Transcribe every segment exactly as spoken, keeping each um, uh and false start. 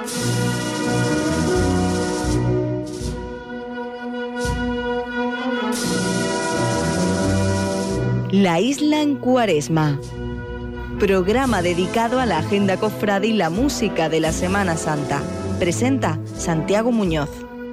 La Isla en Cuaresma, programa dedicado a la agenda cofrade y la música de la Semana Santa. Presenta Santiago Muñoz.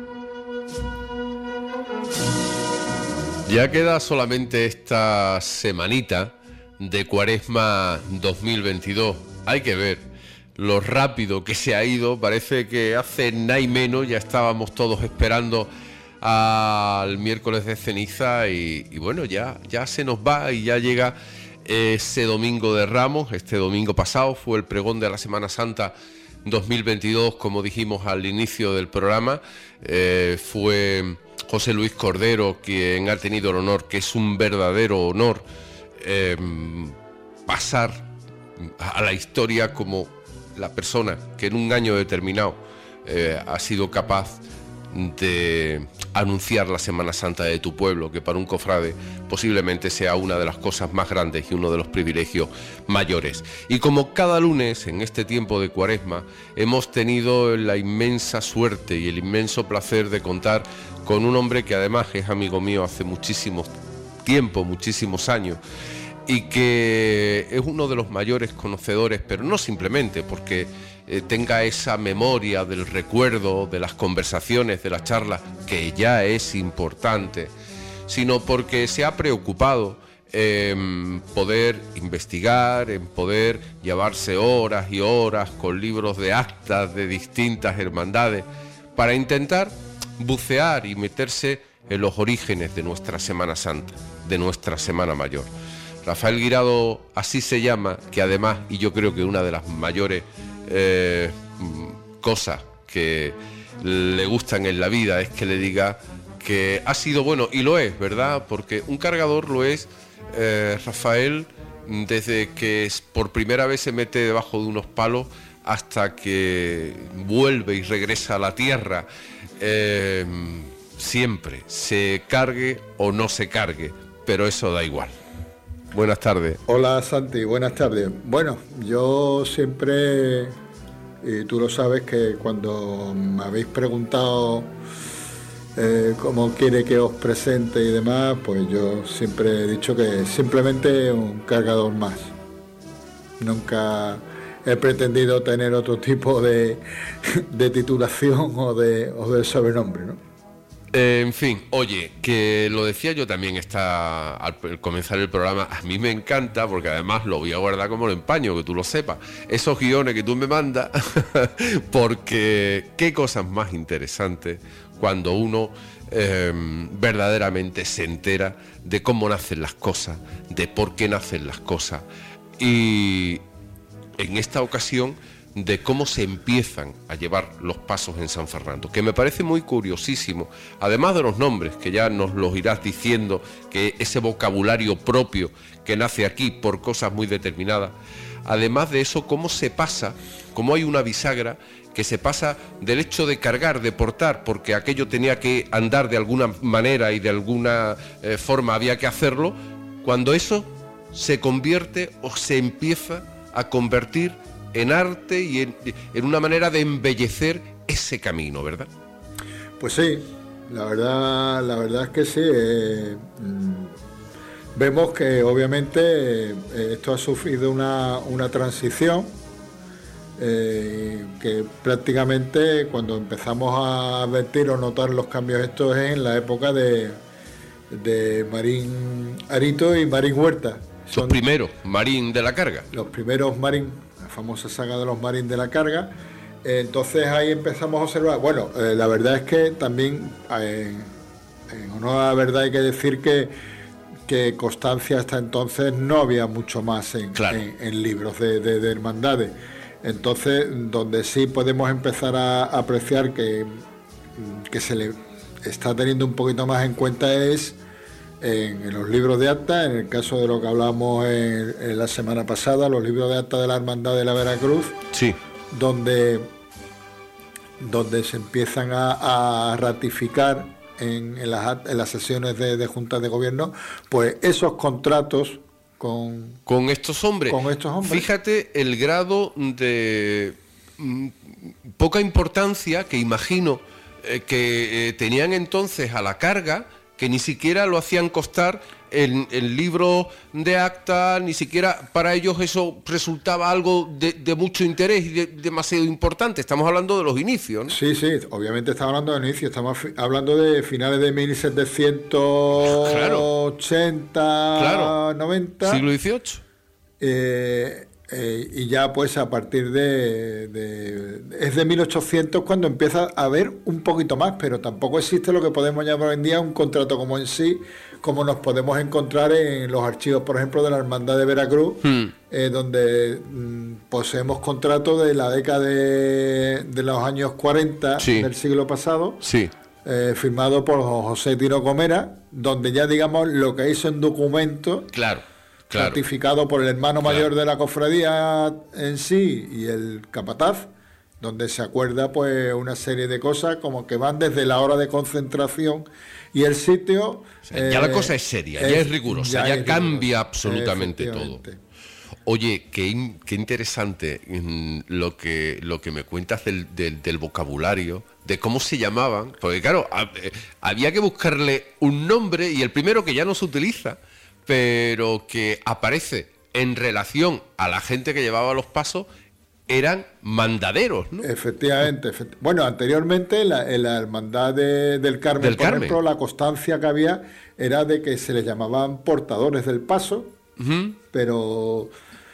Ya queda solamente esta semanita de Cuaresma dos mil veintidós. Hay que ver lo rápido que se ha ido. Parece que hace nada y menos ya estábamos todos esperando al miércoles de ceniza y, y bueno, ya, ya se nos va y ya llega ese domingo de Ramos. Este domingo pasado fue el pregón de la Semana Santa dos mil veintidós, como dijimos al inicio del programa. Eh, fue José Luis Cordero quien ha tenido el honor, que es un verdadero honor, eh, pasar a la historia como la persona que en un año determinado eh, ha sido capaz de anunciar la Semana Santa de tu pueblo, que para un cofrade posiblemente sea una de las cosas más grandes y uno de los privilegios mayores. Y como cada lunes en este tiempo de Cuaresma hemos tenido la inmensa suerte y el inmenso placer de contar con un hombre que además es amigo mío hace muchísimo tiempo, muchísimos años, y que es uno de los mayores conocedores, pero no simplemente porque eh, tenga esa memoria del recuerdo, de las conversaciones, de las charlas, que ya es importante, sino porque se ha preocupado en poder investigar, en poder llevarse horas y horas con libros de actas de distintas hermandades para intentar bucear y meterse en los orígenes de nuestra Semana Santa, de nuestra Semana Mayor. Rafael Guirado, así se llama, que además, y yo creo que una de las mayores eh, cosas que le gustan en la vida es que le diga que ha sido bueno, y lo es, ¿verdad? Porque un cargador lo es, eh, Rafael, desde que por primera vez se mete debajo de unos palos hasta que vuelve y regresa a la tierra, eh, siempre, se cargue o no se cargue, pero eso da igual. Buenas tardes. Hola Santi, buenas tardes. Bueno, yo siempre, y tú lo sabes, que cuando me habéis preguntado eh, cómo quiere que os presente y demás, pues yo siempre he dicho que simplemente un cargador más. Nunca he pretendido tener otro tipo de, de titulación o de, o de sobrenombre, ¿no? Eh, en fin, oye, que lo decía yo también está al comenzar el programa, a mí me encanta, porque además lo voy a guardar como lo empaño, que tú lo sepas, esos guiones que tú me mandas, porque qué cosas más interesantes cuando uno eh, verdaderamente se entera de cómo nacen las cosas, de por qué nacen las cosas, y en esta ocasión de cómo se empiezan a llevar los pasos en San Fernando, que me parece muy curiosísimo, además de los nombres, que ya nos los irás diciendo, que ese vocabulario propio que nace aquí por cosas muy determinadas, además de eso, cómo se pasa, cómo hay una bisagra que se pasa del hecho de cargar, de portar, porque aquello tenía que andar de alguna manera y de alguna eh, forma había que hacerlo, cuando eso se convierte o se empieza a convertir en arte y en, en una manera de embellecer ese camino, ¿verdad? Pues sí, la verdad, la verdad es que sí. Eh, vemos que obviamente eh, esto ha sufrido una, una transición eh, que prácticamente cuando empezamos a advertir o notar los cambios estos es en la época de, de Marín Arito y Marín Huerta. Son los primeros Marín de la Carga. Los primeros Marín, la famosa saga de los Marín de la Carga. Entonces ahí empezamos a observar. Bueno, eh, la verdad es que también, eh, en honor a la verdad, hay que decir que, que constancia hasta entonces no había mucho más en, claro. en, en libros de, de, de hermandades. Entonces, donde sí podemos empezar a, a apreciar que, que se le está teniendo un poquito más en cuenta es en, en los libros de acta, en el caso de lo que hablamos en, en la semana pasada, los libros de acta de la Hermandad de la Veracruz, sí. donde, donde se empiezan a, a ratificar en, en, las, en las sesiones de, de juntas de gobierno, pues esos contratos con, con estos hombres. Con estos hombres. Fíjate el grado de poca importancia que imagino eh, que eh, tenían entonces a la carga, que ni siquiera lo hacían constar en el libro de acta, ni siquiera para ellos eso resultaba algo de, de mucho interés y de, demasiado importante. Estamos hablando de los inicios, ¿no? Sí, sí, obviamente estamos hablando de inicios, estamos fi- hablando de finales de mil setecientos ochenta, Claro. noventa. Siglo dieciocho. Eh, eh, y ya pues a partir de, de... Es de mil ochocientos cuando empieza a haber un poquito más, pero tampoco existe lo que podemos llamar hoy en día un contrato como en sí, como nos podemos encontrar en los archivos, por ejemplo, de la Hermandad de Veracruz, hmm. eh, donde mm, poseemos contratos de la década de, de los años cuarenta, sí, del siglo pasado, sí, eh, firmado por José Tino Comera, donde ya digamos lo que hizo en documento, claro, claro, certificado por el hermano claro. mayor de la cofradía en sí y el capataz, donde se acuerda pues una serie de cosas como que van desde la hora de concentración y el sitio. O sea, ya eh, la cosa es seria, es, ya es rigurosa, ya, ya es cambia rigurosa, absolutamente todo. Oye, qué, qué interesante lo que lo que me cuentas del, del, del vocabulario, de cómo se llamaban, porque claro, había que buscarle un nombre y el primero que ya no se utiliza, pero que aparece en relación a la gente que llevaba los pasos, eran mandaderos, ¿no? Efectivamente. Efect- bueno, anteriormente en la, en la Hermandad de, del Carmen, del por Carmen. ejemplo, la constancia que había era de que se les llamaban portadores del paso, uh-huh. pero...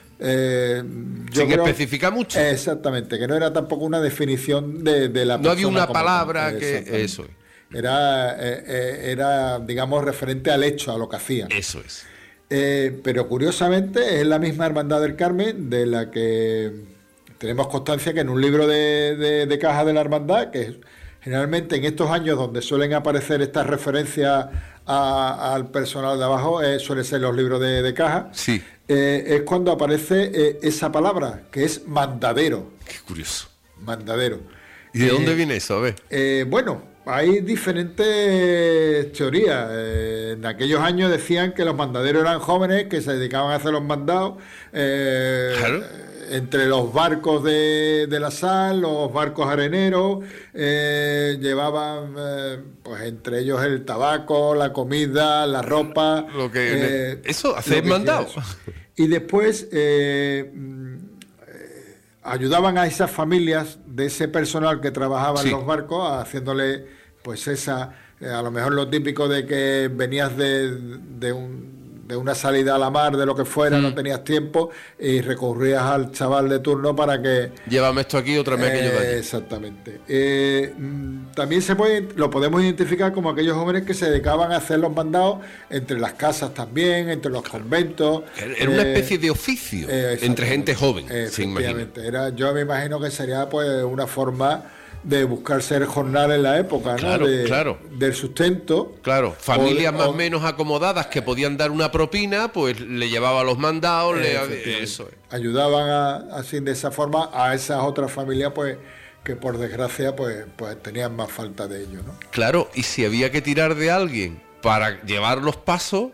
Eh, yo Sin creo, especificar mucho. Exactamente, que no era tampoco una definición de, de la no persona. había una como palabra tal. que... Eso es. Era, eh, era, digamos, referente al hecho, a lo que hacían. Eso es. Eh, pero curiosamente es la misma Hermandad del Carmen de la que tenemos constancia que en un libro de, de, de caja de la Hermandad, que generalmente en estos años donde suelen aparecer estas referencias a, al personal de abajo, eh, suelen ser los libros de, de caja, sí. eh, es cuando aparece eh, esa palabra, que es mandadero. Qué curioso. Mandadero. ¿Y de eh, dónde viene eso? A ver. Eh, bueno, hay diferentes teorías. Eh, en aquellos años decían que los mandaderos eran jóvenes que se dedicaban a hacer los mandados. Eh, claro. Entre los barcos de, de la sal, los barcos areneros, eh, llevaban, eh, pues entre ellos el tabaco, la comida, la ropa. Lo que, eh, eso, hacer mandado. Y después eh, eh, ayudaban a esas familias de ese personal que trabajaba sí. en los barcos, haciéndole, pues esa, eh, a lo mejor lo típico de que venías de, de un... de una salida a la mar, de lo que fuera, mm. no tenías tiempo y recurrías al chaval de turno para que... Llévame esto aquí, otra vez eh, aquello de allí. Exactamente. Eh, también se puede, lo podemos identificar como aquellos jóvenes que se dedicaban a hacer los mandados entre las casas también, entre los conventos. Era eh, una especie de oficio eh, entre gente joven, se imagina. Era, yo me imagino que sería pues una forma de buscarse el jornal en la época, claro, ¿no? De, claro. Del sustento. Claro, familias o, más o o menos acomodadas que podían dar una propina, pues le llevaba los mandados, le, eso es. Ayudaban a, así de esa forma a esas otras familias, pues que por desgracia pues, pues tenían más falta de ello, ¿no? Claro, y si había que tirar de alguien para llevar los pasos,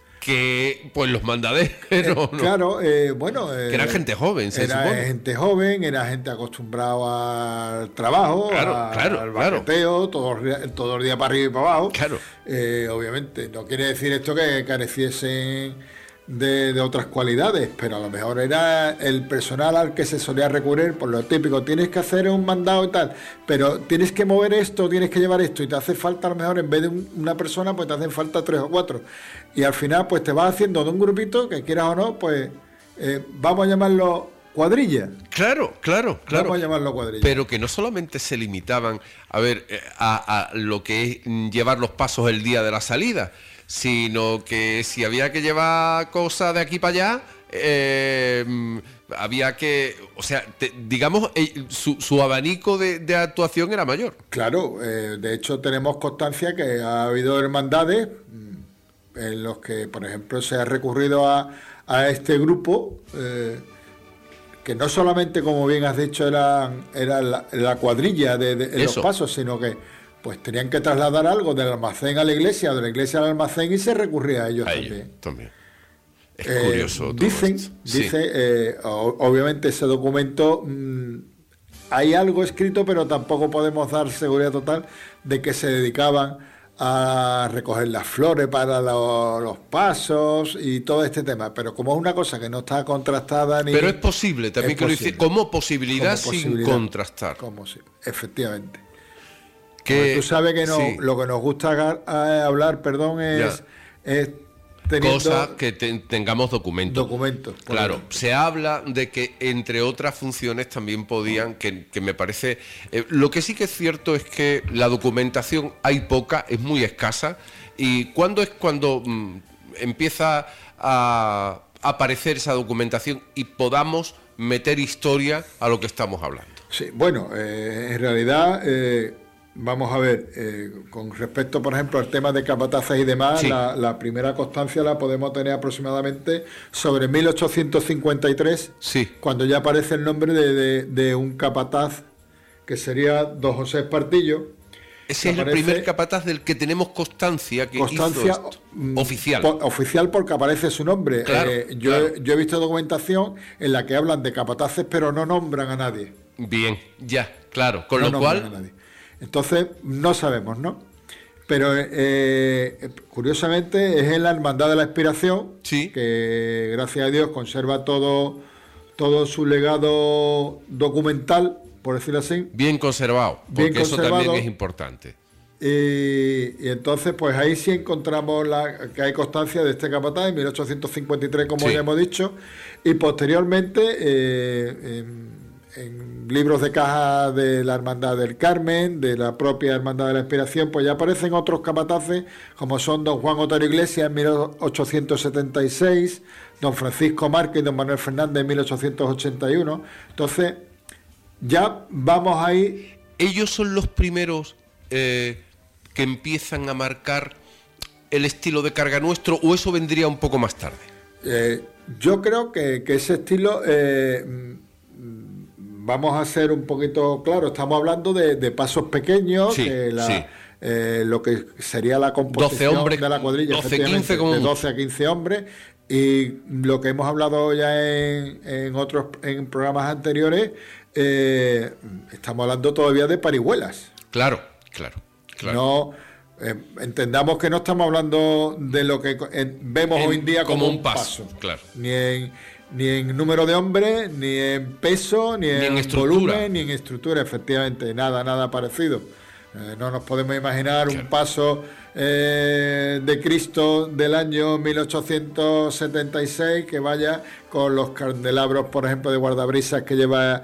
que pues los mandaderos, eh, ¿no? Claro, eh, bueno... Eh, que eran gente joven, se era supone. gente joven, era gente acostumbrada al trabajo, claro, a, claro, al baqueteo, claro. todo, todo el día para arriba y para abajo. Claro. Eh, obviamente, no quiere decir esto que careciesen de, de otras cualidades, pero a lo mejor era el personal al que se solía recurrir por lo típico, tienes que hacer un mandado y tal, pero tienes que mover esto, tienes que llevar esto y te hace falta a lo mejor en vez de un, una persona, pues te hacen falta tres o cuatro. Y al final pues te vas haciendo de un grupito, que quieras o no, pues eh, vamos a llamarlo cuadrilla. Claro, claro, claro. Vamos a llamarlo cuadrilla. Pero que no solamente se limitaban a ver a, a lo que es llevar los pasos el día de la salida, sino que si había que llevar cosas de aquí para allá, eh, había que, o sea, te, digamos, eh, su, su abanico de, de actuación era mayor. Claro, eh, de hecho tenemos constancia que ha habido hermandades en los que, por ejemplo, se ha recurrido a, a este grupo, eh, que no solamente, como bien has dicho, era, era la, la cuadrilla de, de en los pasos, sino que pues tenían que trasladar algo del almacén a la iglesia, o de la iglesia al almacén, y se recurría a ellos a también. Ellos, también. Es eh, curioso. Dicen, sí. dice, eh, obviamente ese documento mmm, hay algo escrito, pero tampoco podemos dar seguridad total de que se dedicaban a recoger las flores para lo, los pasos y todo este tema, pero como es una cosa que no está contrastada ni... Pero es posible también es que posible. Lo hice como posibilidad, como posibilidad sin contrastar. Como si, efectivamente. Que, tú sabes que no, sí. Lo que nos gusta hablar, perdón, es... es cosas que te, tengamos documentos. Documentos. Claro, ejemplo. Se habla de que entre otras funciones también podían, que, que me parece... Eh, lo que sí que es cierto es que la documentación hay poca, es muy escasa, y ¿cuándo es cuando mm, empieza a aparecer esa documentación y podamos meter historia a lo que estamos hablando? Sí, bueno, eh, en realidad... Eh, Vamos a ver, eh, con respecto, por ejemplo, al tema de capataces y demás, sí. la, la primera constancia la podemos tener aproximadamente sobre mil ochocientos cincuenta y tres, sí. Cuando ya aparece el nombre de, de, de un capataz, que sería don José Espartillo. Ese es aparece, el primer capataz del que tenemos constancia que constancia hizo esto. Oficial. Por, oficial porque aparece su nombre. Claro, eh, yo, claro. yo he visto documentación en la que hablan de capataces, pero no nombran a nadie. Bien, ya, claro. Con no lo cual... Entonces, no sabemos, ¿no? Pero, eh, curiosamente, es en la Hermandad de la Expiración, sí. que, gracias a Dios, conserva todo, todo su legado documental, por decirlo así. Bien conservado, porque bien conservado, eso también es importante. Y, y entonces, pues ahí sí encontramos la, que hay constancia de este capataz en mil ochocientos cincuenta y tres, como sí. ya hemos dicho, y posteriormente... Eh, en, en libros de caja de la Hermandad del Carmen, de la propia Hermandad de la Expiración, pues ya aparecen otros capataces, como son don Juan Otero Iglesias en mil ochocientos setenta y seis, don Francisco Márquez y don Manuel Fernández en mil ochocientos ochenta y uno. Entonces, ya vamos ahí... Ellos son los primeros eh, que empiezan a marcar el estilo de carga nuestro, ¿o eso vendría un poco más tarde? Eh, yo creo que, que ese estilo... Eh, Vamos a ser un poquito claro, estamos hablando de, de pasos pequeños, sí, que la, sí. eh, lo que sería la composición hombres, de la cuadrilla, doce, quince como de doce a quince hombres, y lo que hemos hablado ya en, en otros en programas anteriores, eh, estamos hablando todavía de parihuelas. Claro, claro, claro. No, eh, entendamos que no estamos hablando de lo que eh, vemos en, hoy en día como, como un paso, paso, claro. Ni en Ni en número de hombres, ni en peso, ni, ni en, en volumen, ni en estructura, efectivamente, nada, nada parecido. Eh, no nos podemos imaginar claro. un paso eh, de Cristo del año mil ochocientos setenta y seis que vaya con los candelabros, por ejemplo, de guardabrisas que lleva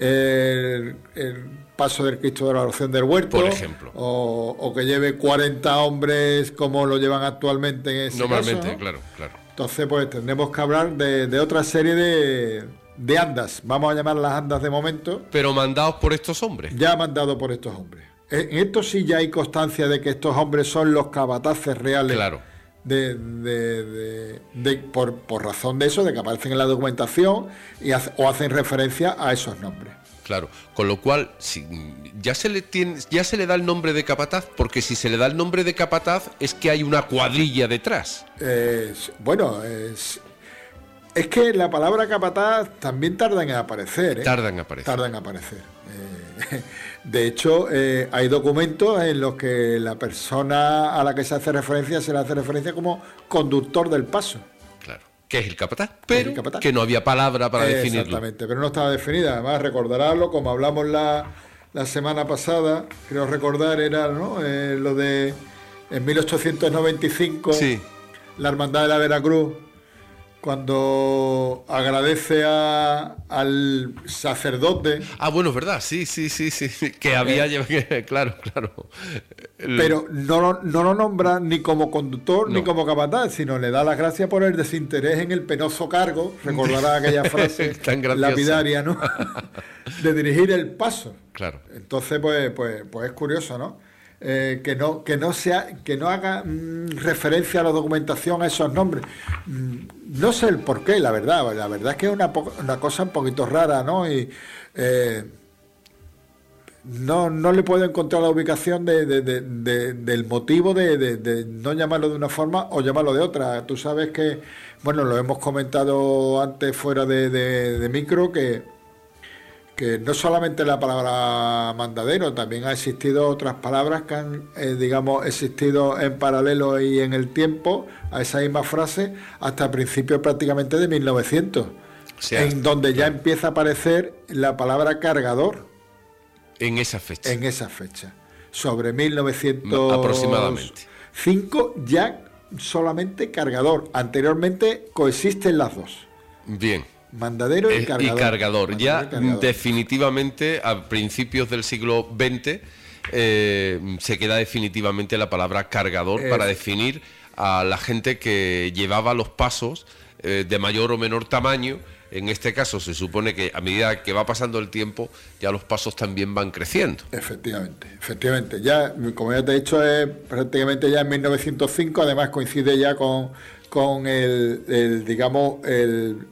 el, el paso del Cristo de la Oración del Huerto, por ejemplo, o, o que lleve cuarenta hombres como lo llevan actualmente en ese normalmente, caso, ¿no? claro, claro. Entonces, pues tendremos que hablar de, de otra serie de, de andas, vamos a llamar las andas de momento. Pero mandados por estos hombres. Ya mandados por estos hombres. En esto sí ya hay constancia de que estos hombres son los capataces reales. Claro. De, de, de, de, por, por razón de eso, de que aparecen en la documentación y hace, o hacen referencia a esos nombres. Claro, con lo cual si, ya se le tiene, ya se le da el nombre de capataz, porque si se le da el nombre de capataz es que hay una cuadrilla detrás. Eh, bueno, es, es que la palabra capataz también tarda en aparecer. ¿eh? Tarda en aparecer. Tarda en aparecer. Eh, de hecho, eh, hay documentos en los que la persona a la que se hace referencia se le hace referencia como conductor del paso. Claro. Que es el capataz, pero el capataz. Que no había palabra para eh, definirlo. Exactamente, pero no estaba definida. Además, recordarlo, como hablamos la, la semana pasada, creo recordar, era ¿no? eh, lo de en mil ochocientos noventa y cinco, sí. La Hermandad de la Veracruz, cuando agradece a, al sacerdote. Ah, bueno, es verdad, sí, sí, sí, sí, que había, eh, claro, claro. Pero no, no lo nombra ni como conductor no. ni como capataz, sino le da las gracias por el desinterés en el penoso cargo, recordará aquella frase lapidaria, ¿no? De dirigir el paso. Claro. Entonces, pues, pues, pues es curioso, ¿no? Eh, que no que no sea que no haga mmm, referencia a la documentación a esos nombres. Mm, no sé el por qué, la verdad. La verdad es que es una, una cosa un poquito rara, ¿no? Y eh, no no le puedo encontrar la ubicación de, de, de, de, del motivo de, de, de no llamarlo de una forma o llamarlo de otra. Tú sabes que, bueno, lo hemos comentado antes fuera de, de, de micro, que que no solamente la palabra mandadero, también ha existido otras palabras que han, eh, digamos, existido en paralelo y en el tiempo a esa misma frase hasta principios prácticamente de mil novecientos, o sea, en donde ya empieza a aparecer la palabra cargador. En esa fecha. En esa fecha. Sobre mil novecientos aproximadamente. cinco ya solamente cargador. Anteriormente coexisten las dos. Bien. Mandadero y cargador. Y cargador. Mandadero ya y cargador. Definitivamente a principios del siglo veinte eh, se queda definitivamente la palabra cargador eh, para definir a la gente que llevaba los pasos eh, de mayor o menor tamaño. En este caso se supone que a medida que va pasando el tiempo ya los pasos también van creciendo. Efectivamente, efectivamente. Ya, como ya te he dicho, es prácticamente ya en mil novecientos cinco, además coincide ya con, con el, el, digamos, el,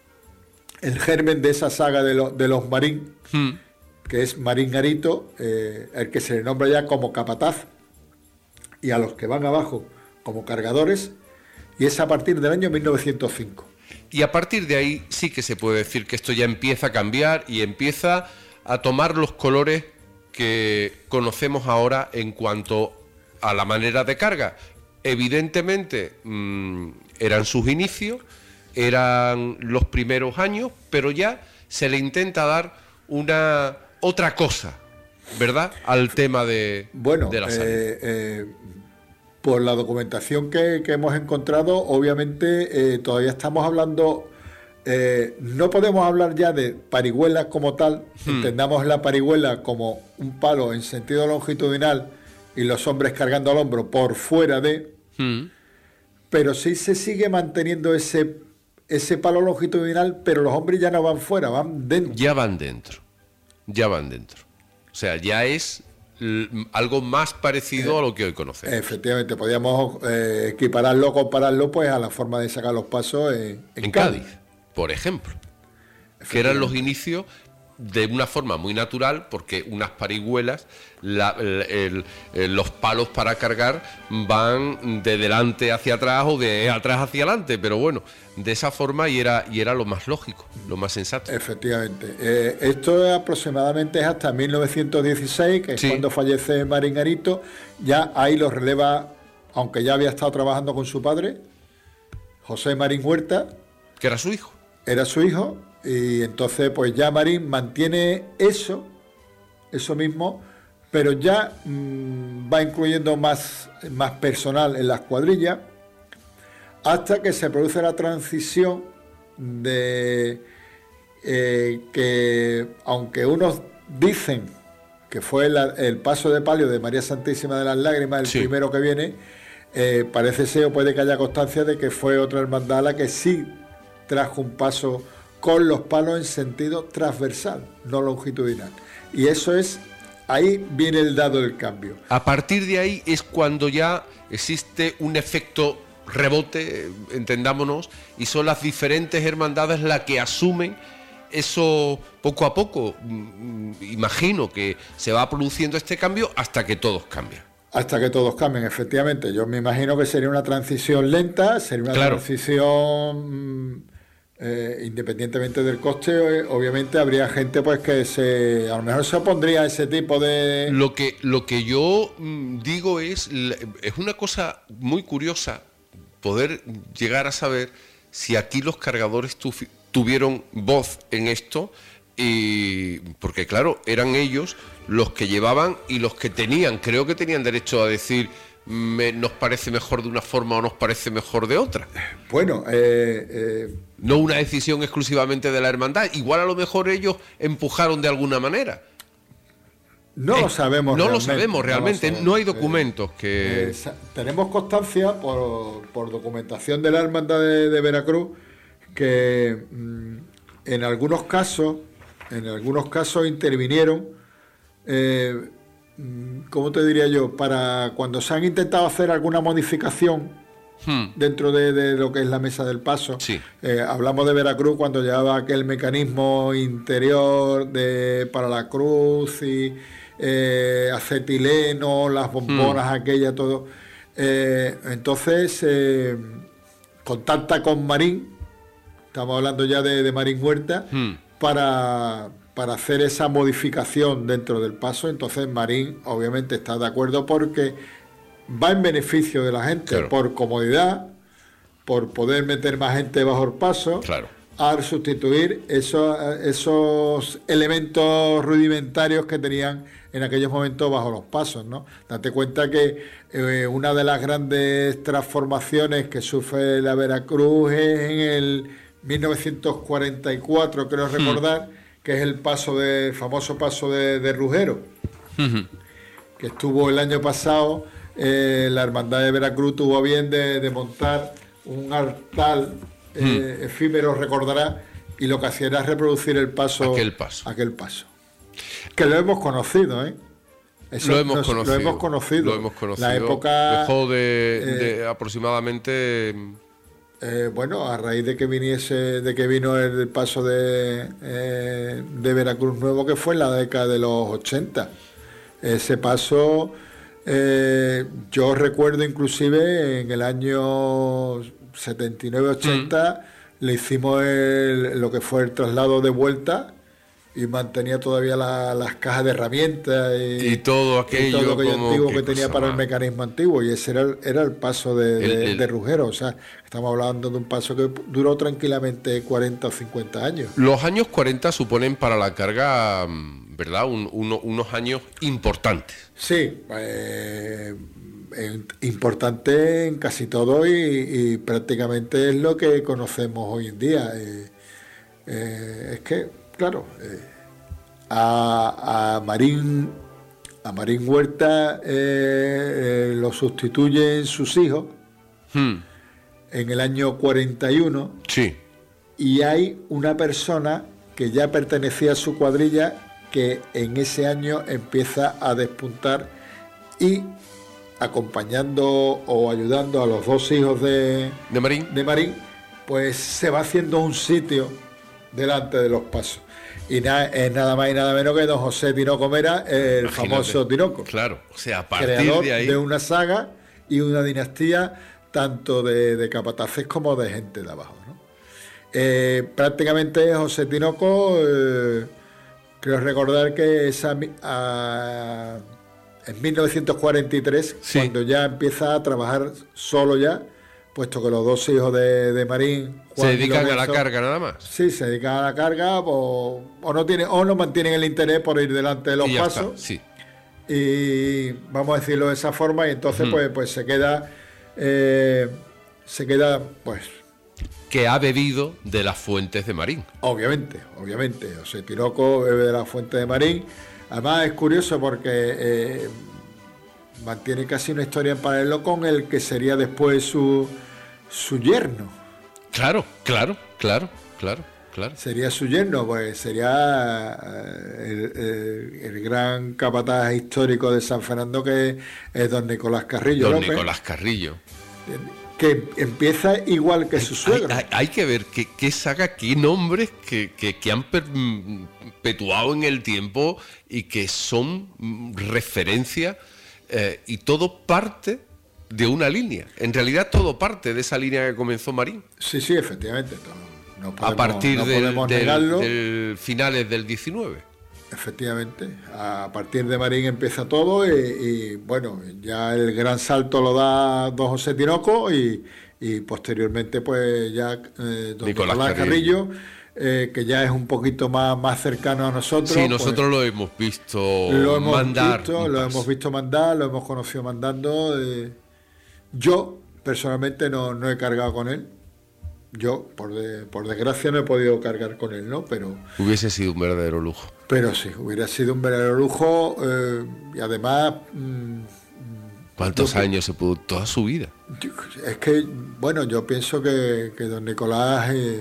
el germen de esa saga de, lo, de los Marín, hmm. que es Marín Garito, eh, el que se le nombra ya como capataz, y a los que van abajo como cargadores, y es a partir del año mil novecientos cinco. Y a partir de ahí sí que se puede decir que esto ya empieza a cambiar y empieza a tomar los colores que conocemos ahora en cuanto a la manera de carga. Evidentemente mmm, eran sus inicios, eran los primeros años, pero ya se le intenta dar una otra cosa, ¿verdad?, al tema de, bueno, de la salud. Eh, eh... Por la documentación que, que hemos encontrado, obviamente eh, todavía estamos hablando, eh, no podemos hablar ya de parihuelas como tal, hmm. entendamos la parihuela como un palo en sentido longitudinal y los hombres cargando al hombro por fuera de, hmm. pero sí se sigue manteniendo ese, ese palo longitudinal, pero los hombres ya no van fuera, van dentro. Ya van dentro, ya van dentro. O sea, ya es algo más parecido eh, a lo que hoy conocemos. Efectivamente, podríamos eh, equipararlo, compararlo pues a la forma de sacar los pasos en, en, en Cádiz, Cádiz, por ejemplo, que eran los inicios de una forma muy natural, porque unas parihuelas, la, el, el, los palos para cargar van de delante hacia atrás o de atrás hacia adelante, pero bueno, de esa forma y era, y era lo más lógico, lo más sensato. Efectivamente. Eh, esto aproximadamente es hasta mil novecientos dieciséis, que es sí. cuando fallece Marín Garito. Ya ahí lo releva, aunque ya había estado trabajando con su padre, José Marín Huerta. Que era su hijo. Era su hijo. Y entonces pues ya Marín mantiene eso, eso mismo, pero ya mmm, va incluyendo más, más personal en las cuadrillas, hasta que se produce la transición de eh, que, aunque unos dicen que fue la, el paso de palio de María Santísima de las Lágrimas, el sí. primero que viene, eh, parece ser o puede que haya constancia de que fue otra hermandad la que sí trajo un paso con los palos en sentido transversal, no longitudinal. Y eso es, ahí viene el dado del cambio. A partir de ahí es cuando ya existe un efecto rebote, entendámonos, y son las diferentes hermandades las que asumen eso poco a poco. Imagino que se va produciendo este cambio hasta que todos cambian. Hasta que todos cambien, efectivamente. Yo me imagino que sería una transición lenta, sería una claro. transición... Eh, independientemente del coste, eh, obviamente habría gente pues que se a lo mejor se opondría a ese tipo de... Lo que, lo que yo mm, digo es, es una cosa muy curiosa poder llegar a saber si aquí los cargadores tu, tuvieron voz en esto, y porque claro, eran ellos los que llevaban y los que tenían, creo que tenían derecho a decir... Me, nos parece mejor de una forma o nos parece mejor de otra. Bueno, eh, eh, no una decisión exclusivamente de la hermandad. Igual a lo mejor ellos empujaron de alguna manera. No eh, lo sabemos. No realmente, lo sabemos realmente. No, lo sabemos. No hay documentos eh, que. Eh, tenemos constancia por, por documentación de la hermandad de, de Veracruz que mmm, en algunos casos, en algunos casos intervinieron. Eh, ¿Cómo te diría yo? Para cuando se han intentado hacer alguna modificación hmm. dentro de, de lo que es la mesa del paso, sí. eh, hablamos de Veracruz cuando llevaba aquel mecanismo interior de para la cruz y eh, acetileno, las bombonas hmm. aquellas, todo. Eh, entonces, eh, contacta con Marín, estamos hablando ya de, de Marín Huerta, hmm. para... para hacer esa modificación dentro del paso. Entonces Marín obviamente está de acuerdo porque va en beneficio de la gente, claro, por comodidad, por poder meter más gente bajo el paso, claro, al sustituir esos, esos elementos rudimentarios que tenían en aquellos momentos bajo los pasos, ¿no? Date cuenta que eh, una de las grandes transformaciones que sufre la Veracruz es en el mil novecientos cuarenta y cuatro, creo recordar, hmm. que es el paso de, el famoso paso de, de Rugero, uh-huh. que estuvo el año pasado, eh, la Hermandad de Veracruz tuvo bien de, de montar un altar eh, hmm. efímero, recordará, y lo que hacía era reproducir el paso, aquel paso, aquel paso, que lo hemos conocido, ¿eh? Eso lo, hemos nos, conocido, lo hemos conocido, lo hemos conocido, la época dejó de, eh, de aproximadamente. Eh, bueno, a raíz de que viniese, de que vino el paso de, eh, de Veracruz Nuevo, que fue en la década de los ochenta. Ese paso, eh, yo recuerdo inclusive en el año setenta y nueve ochenta, mm. le hicimos el, lo que fue el traslado de vuelta, y mantenía todavía la, las cajas de herramientas y, y todo aquello, y todo aquello antiguo que, que tenía para más. el mecanismo antiguo, y ese era el, era el paso de, el, de, el, de Rugero. O sea, estamos hablando de un paso que duró tranquilamente cuarenta o cincuenta años. Los años cuarenta suponen para la carga, ¿verdad?, Un, uno, unos años importantes. Sí, eh, importante en casi todo, y, y prácticamente es lo que conocemos hoy en día. Eh, eh, es que Claro, eh, a, a Marín a Marín Huerta eh, eh, lo sustituyen sus hijos hmm. en el año cuarenta y uno, sí. y hay una persona que ya pertenecía a su cuadrilla que en ese año empieza a despuntar, y acompañando o ayudando a los dos hijos de, de Marín, de Marín, pues se va haciendo un sitio delante de los pasos. Y na, es nada más y nada menos que don José Tinoco Mera, el Imagínate. famoso Tinoco. Claro, o sea, a partir creador de ahí, de una saga y una dinastía, tanto de, de capataces como de gente de abajo, ¿no? Eh, prácticamente José Tinoco, eh, creo recordar que esa, a, en mil novecientos cuarenta y tres, sí. cuando ya empieza a trabajar solo ya, puesto que los dos hijos de, de Marín Juan se dedican Lorenzo, a la carga nada más. Sí, se dedican a la carga, o, o no tienen, o no mantienen el interés por ir delante de los pasos. Está, sí. Y vamos a decirlo de esa forma, y entonces uh-huh. pues, pues se queda, eh, se queda, pues. Que ha bebido de las fuentes de Marín. Obviamente, obviamente. O sea, Tinoco bebe de las fuentes de Marín. Además es curioso porque eh, mantiene casi una historia en paralelo con el que sería después su su yerno. Claro, claro, claro, claro, claro. Sería su yerno, pues sería el, el, el gran capataz histórico de San Fernando, que es don Nicolás Carrillo Don López, Nicolás Carrillo. Que empieza igual que hay, su suegro. Hay, hay, hay que ver qué, qué saga, qué nombres que, que, que han perpetuado en el tiempo y que son referencia, eh, y todo parte de una línea. En realidad todo parte de esa línea que comenzó Marín. Sí, sí, efectivamente. No podemos, a partir no del, del, del finales del diecinueve. Efectivamente. A partir de Marín empieza todo, y, y bueno, ya el gran salto lo da don José Tinoco, y, y posteriormente pues ya eh, don Nicolás, Nicolás Carrillo, eh, que ya es un poquito más, más cercano a nosotros. Sí, nosotros pues, lo hemos visto lo hemos mandar. Visto, lo hemos visto mandar, lo hemos conocido mandando. Eh, Yo, personalmente, no, no he cargado con él. Yo, por, de, por desgracia, no he podido cargar con él, ¿no? Pero hubiese sido un verdadero lujo. Pero sí, hubiera sido un verdadero lujo, eh, y además... Mmm, ¿Cuántos yo, años se pudo? Toda su vida. Es que, bueno, yo pienso que, que don Nicolás eh,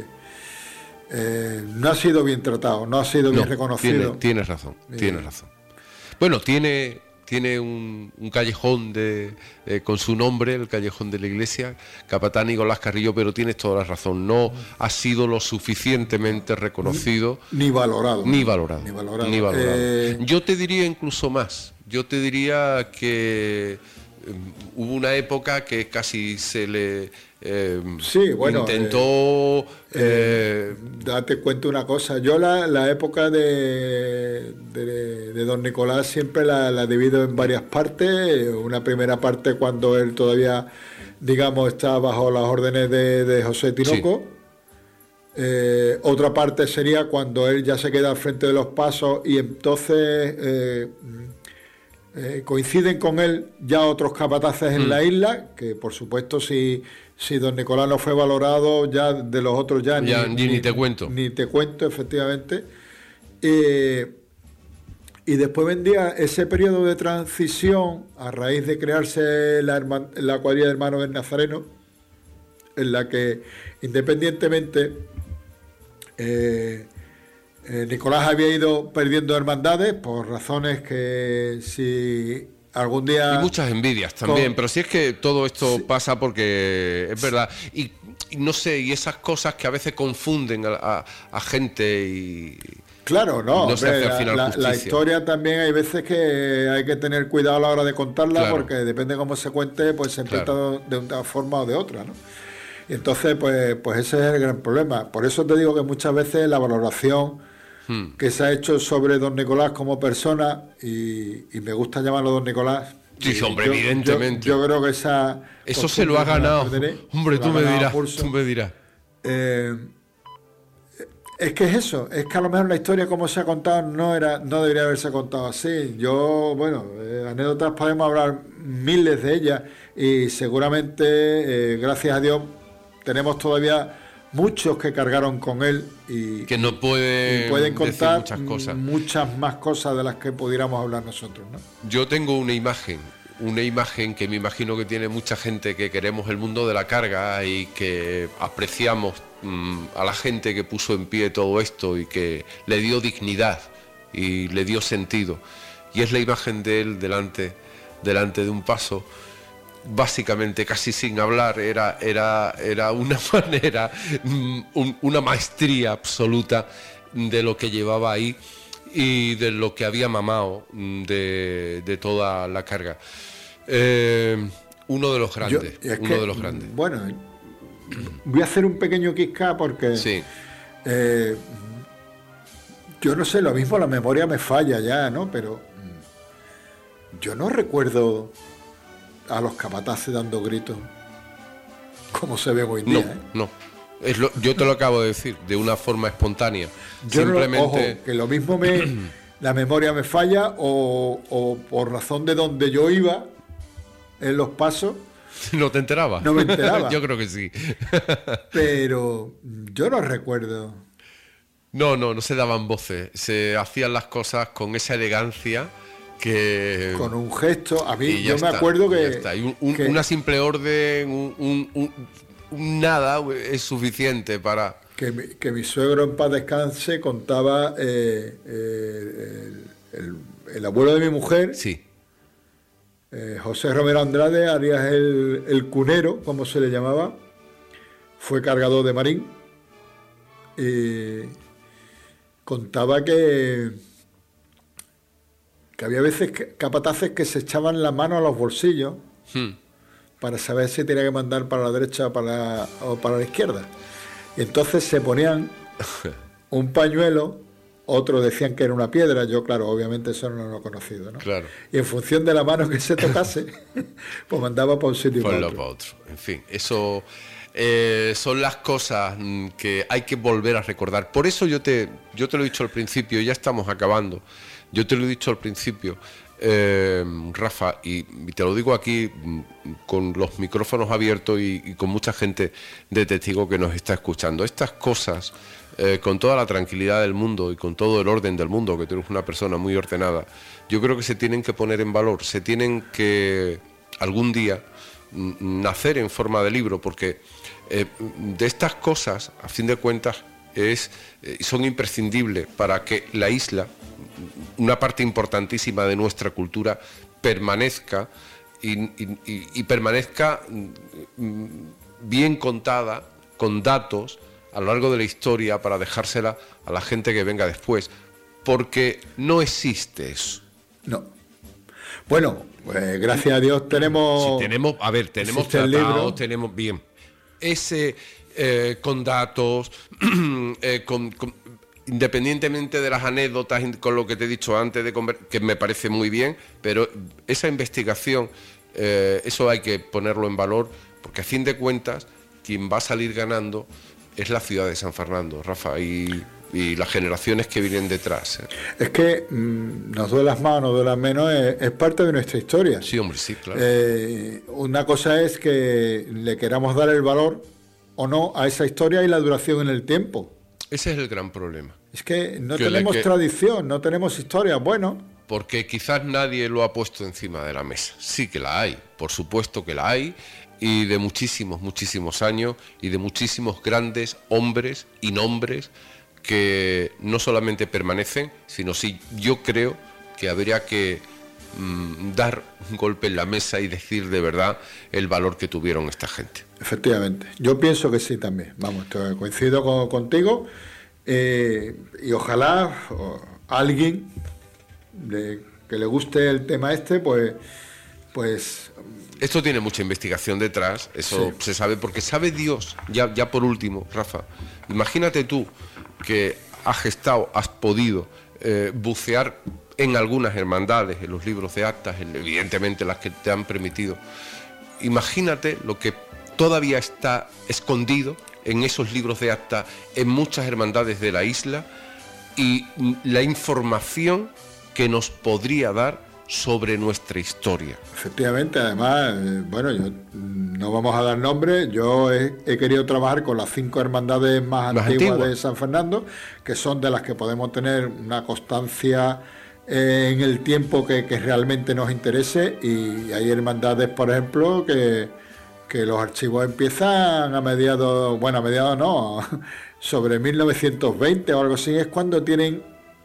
eh, no ha sido bien tratado, no ha sido bien no, reconocido. Tiene, tienes razón, eh, tienes razón. Bueno, tiene... Tiene un, un callejón de, eh, con su nombre, el callejón de la iglesia, Capataz Nicolás Carrillo, pero tienes toda la razón, no ha sido lo suficientemente reconocido. Ni, ni valorado. Ni valorado. Ni valorado. Ni valorado. Eh... Yo te diría incluso más, yo te diría que hubo una época que casi se le eh, sí, bueno, intentó... Eh, eh, date cuenta una cosa, yo la, la época de, de, de don Nicolás siempre la, la divido en varias partes. Una primera parte cuando él todavía, digamos, está bajo las órdenes de, de José Tinoco. Sí. Eh, otra parte sería cuando él ya se queda al frente de los pasos y entonces eh, eh, coinciden con él ya otros capataces en mm. la isla, que por supuesto si, si don Nicolás no fue valorado, ya de los otros ya, ya ni, ni, ni, ni te cuento. Ni te cuento, efectivamente. Eh, y después vendría ese periodo de transición a raíz de crearse la, herman, la cuadrilla de hermanos del Nazareno, en la que independientemente... Eh, eh, Nicolás había ido perdiendo hermandades por razones que si algún día... Y muchas envidias también, con... pero si es que todo esto sí. pasa porque es verdad. Y, y no sé, y esas cosas que a veces confunden a, a, a gente y... Claro, no, no hombre, se hace al final la, la historia también hay veces que hay que tener cuidado a la hora de contarla, claro. porque depende de cómo se cuente, pues se interpreta claro. de una forma o de otra, ¿no? Y entonces, pues, pues ese es el gran problema. Por eso te digo que muchas veces la valoración hmm. que se ha hecho sobre don Nicolás como persona, y, y me gusta llamarlo don Nicolás. Sí, hombre, yo, evidentemente. Yo, yo creo que esa... Eso se lo ha ganado. Perderé, hombre, tú me, dirás, tú me dirás. Eh, es que es eso, es que a lo mejor la historia como se ha contado no era, no debería haberse contado así. Yo, bueno, eh, anécdotas podemos hablar miles de ellas y seguramente, eh, gracias a Dios, tenemos todavía muchos que cargaron con él y que no pueden, y pueden contar muchas cosas. muchas más cosas de las que pudiéramos hablar nosotros, ¿no? Yo tengo una imagen, una imagen que me imagino que tiene mucha gente que queremos el mundo de la carga y que apreciamos mmm, a la gente que puso en pie todo esto y que le dio dignidad y le dio sentido. Y es la imagen de él delante, delante de un paso. Básicamente casi sin hablar, era, era, era una manera, un, una maestría absoluta de lo que llevaba ahí y de lo que había mamado de, de toda la carga. Eh, uno de los grandes, Yo, uno que, de los grandes. Bueno, voy a hacer un pequeño quisca porque sí. eh, yo no sé, lo mismo la memoria me falla ya, ¿no? Pero yo no recuerdo a los capataces dando gritos como se ve hoy día. No, ¿eh? no. Es lo, yo te lo acabo de decir, de una forma espontánea. Yo Simplemente... no, ojo, que lo mismo me la memoria me falla o, o por razón de donde yo iba en los pasos. ¿No te enterabas? No me enteraba. Yo creo que sí. Pero yo no recuerdo. No, no, no se daban voces. Se hacían las cosas con esa elegancia que... Con un gesto. A mí yo está, me acuerdo que... Y un, un, que... Una simple orden, un, un, un, un nada es suficiente para... Que mi, que mi suegro en paz descanse contaba eh, eh, el, el, el abuelo de mi mujer. Sí. Eh, José Romero Andrade, alias el, el cunero, como se le llamaba, fue cargador de marín y contaba que, que había veces que, capataces que se echaban la mano a los bolsillos hmm. para saber si tenía que mandar para la derecha o para, o para la izquierda. Y entonces se ponían un pañuelo, otros decían que era una piedra, yo claro, obviamente eso no lo he conocido, ¿no? Claro. Y en función de la mano que se tocase, pues mandaba para un sitio y para otro. para otro. En fin, eso eh, son las cosas que hay que volver a recordar. Por eso yo te, yo te lo he dicho al principio, ya estamos acabando, yo te lo he dicho al principio, eh, Rafa, y, y te lo digo aquí con los micrófonos abiertos y, y con mucha gente de testigo que nos está escuchando. Estas cosas... Eh, con toda la tranquilidad del mundo y con todo el orden del mundo, que tú eres una persona muy ordenada, yo creo que se tienen que poner en valor, se tienen que algún día n- nacer en forma de libro, porque eh, de estas cosas, a fin de cuentas, es, eh, son imprescindibles para que la isla, una parte importantísima de nuestra cultura, permanezca y, y, y, y permanezca mm, bien contada, con datos, a lo largo de la historia para dejársela a la gente que venga después, porque no existe eso. No. Bueno, pues gracias a Dios tenemos... Sí, tenemos, a ver, tenemos tratados, tenemos bien. Ese, eh, con datos, eh, con, con, independientemente de las anécdotas, con lo que te he dicho antes, de que me parece muy bien, pero esa investigación, eh, eso hay que ponerlo en valor, porque a fin de cuentas, quien va a salir ganando es la ciudad de San Fernando, Rafa, y... y las generaciones que vienen detrás. ¿eh? Es que mmm, nos duelas más o nos duelas menos, es, es parte de nuestra historia. Sí, hombre, sí, claro. Eh, una cosa es que le queramos dar el valor o no a esa historia y la duración en el tiempo. Ese es el gran problema. Es que no que tenemos que... tradición, no tenemos historia, bueno... Porque quizás nadie lo ha puesto encima de la mesa. Sí que la hay, por supuesto que la hay, y de muchísimos, muchísimos años, y de muchísimos grandes hombres y nombres que no solamente permanecen, sino sí, yo creo que habría que mmm, dar un golpe en la mesa y decir de verdad el valor que tuvieron esta gente. Efectivamente, yo pienso que sí también, vamos, coincido con, contigo, eh, y ojalá o, alguien de, que le guste el tema este, pues... pues esto tiene mucha investigación detrás, eso sí. Se sabe, porque sabe Dios, ya, ya por último, Rafa, imagínate tú que has estado, has podido eh, bucear en algunas hermandades, en los libros de actas, en, evidentemente las que te han permitido. Imagínate lo que todavía está escondido en esos libros de actas, en muchas hermandades de la isla, y la información que nos podría dar sobre nuestra historia. Efectivamente, además, eh, bueno, yo, no vamos a dar nombres, yo he, he querido trabajar con las cinco hermandades más, más antiguas antigua. de San Fernando, que son de las que podemos tener una constancia eh, en el tiempo que, que realmente nos interese, y hay hermandades, por ejemplo, que, que los archivos empiezan a mediados, bueno, a mediados no, sobre mil novecientos veinte o algo así, es cuando tienen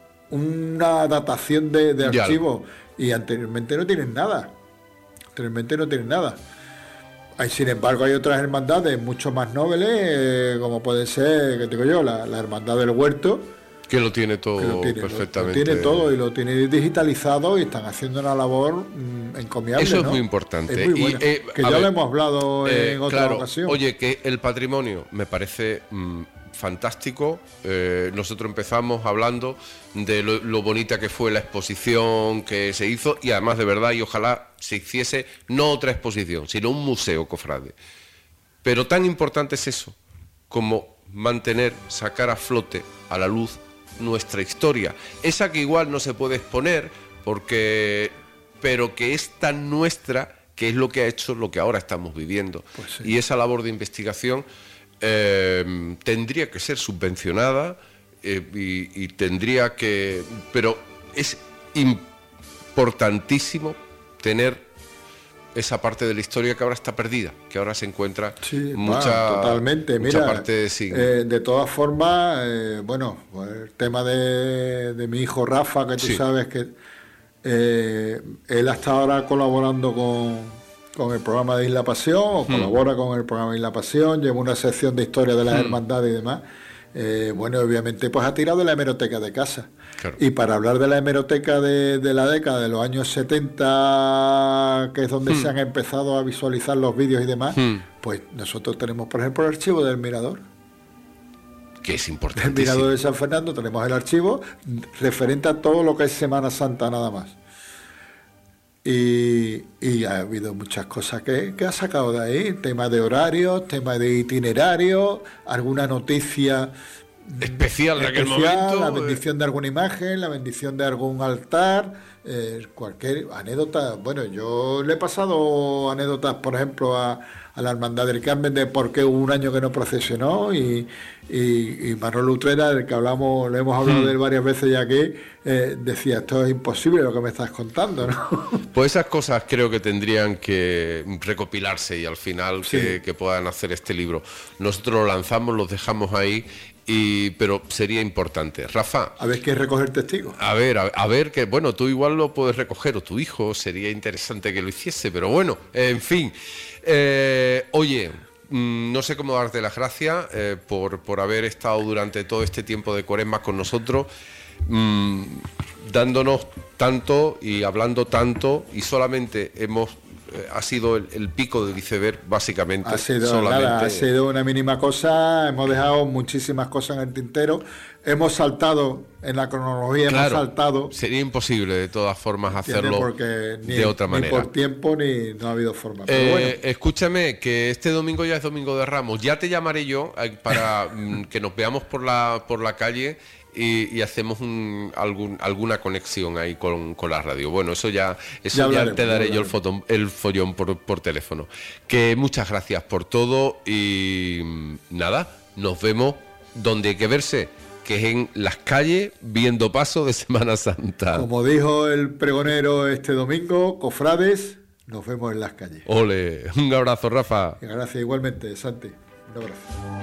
una datación de, de archivos. Y anteriormente no tienen nada, anteriormente no tienen nada. Hay, sin embargo, hay otras hermandades mucho más nobles, eh, como puede ser, que digo yo, la, la hermandad del Huerto, que lo tiene todo lo tiene, perfectamente. Lo, lo tiene todo y lo tiene digitalizado y están haciendo una labor mmm, encomiable. Eso es ¿no? muy importante. Es muy buena, y, eh, que ya ver, lo hemos hablado eh, en otra claro, ocasión. Oye, que el patrimonio me parece mmm, fantástico. Eh, nosotros empezamos hablando de lo, lo bonita que fue la exposición que se hizo, y además de verdad, y ojalá se hiciese no otra exposición, sino un museo cofrade. Pero tan importante es eso, como mantener, sacar a flote, a la luz, nuestra historia. Esa que igual no se puede exponer, porque, pero que es tan nuestra, que es lo que ha hecho lo que ahora estamos viviendo. Pues sí. Y esa labor de investigación eh, tendría que ser subvencionada, eh, y, y tendría que... Pero es importantísimo tener esa parte de la historia que ahora está perdida, que ahora se encuentra sí, mucha, va, totalmente. mucha Mira, parte sin... eh, de todas formas, eh, bueno, el tema de, de mi hijo Rafa, que tú sí. sabes que eh, él hasta ahora colaborando con, con el programa de Isla Pasión, o hmm. colabora con el programa de Isla Pasión, lleva una sección de historia de las hmm. hermandades y demás. Eh, bueno, obviamente pues ha tirado de la hemeroteca de casa. Claro. Y para hablar de la hemeroteca de, de la década de los años setenta, que es donde hmm. se han empezado a visualizar los vídeos y demás, hmm. pues nosotros tenemos, por ejemplo, el archivo del Mirador. Que es importante. El Mirador de San Fernando, tenemos el archivo referente a todo lo que es Semana Santa nada más. Y, y ha habido muchas cosas que, que ha sacado de ahí, tema de horarios, tema de itinerario, alguna noticia especial de aquel especial, momento, la bendición de alguna imagen, la bendición de algún altar, eh, cualquier anécdota. Bueno, yo le he pasado anécdotas, por ejemplo, a, a la Hermandad del Carmen de por qué hubo un año que no procesionó, y, y, y Manuel Utrera, del que hablamos, le hemos hablado hmm. de él varias veces ya aquí, eh, decía, esto es imposible lo que me estás contando, ¿no? Pues esas cosas creo que tendrían que recopilarse y al final sí. que, que puedan hacer este libro. Nosotros lo lanzamos, los dejamos ahí, y pero sería importante. Rafa, a ver qué es recoger testigos. A ver, a, a ver que, bueno, tú igual lo puedes recoger, o tu hijo, sería interesante que lo hiciese, pero bueno, en fin. Eh, oye, mmm, no sé cómo darte las gracias eh, por, por haber estado durante todo este tiempo de Cuaresma con nosotros, mmm, dándonos tanto y hablando tanto y solamente hemos eh, ha sido el, el pico del iceberg básicamente. Ha sido, solamente. Nada, ha sido una mínima cosa, hemos dejado muchísimas cosas en el tintero, hemos saltado en la cronología, claro, hemos saltado. Sería imposible de todas formas hacerlo porque ni, de otra manera. Ni por tiempo ni no ha habido forma. Eh, bueno. Escúchame, que este domingo ya es Domingo de Ramos. Ya te llamaré yo eh, para mm, que nos veamos por la por la calle y, y hacemos un, algún, alguna conexión ahí con, con la radio. Bueno, eso ya eso ya, ya te daré yo el, foto, el follón por, por teléfono. Que muchas gracias por todo y mm, nada, nos vemos donde hay que verse, que es en las calles viendo paso de Semana Santa. Como dijo el pregonero este domingo, cofrades, nos vemos en las calles. Ole, un abrazo, Rafa. Gracias igualmente, Santi. Un abrazo.